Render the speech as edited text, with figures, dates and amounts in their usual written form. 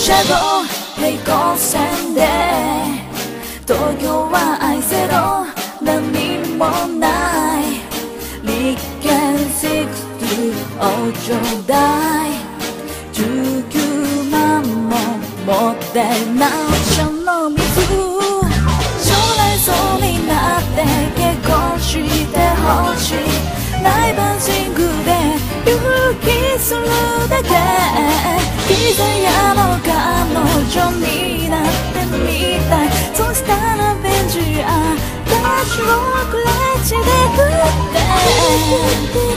車道平行線で東京は愛せろ何もない立憲60をちょうだい19万も持ってなお茶の水将来そうになって結婚してほしいライバーシングで勇気するだけピザ屋の彼女になってみたいそしたらベンチ私をクラッチで振って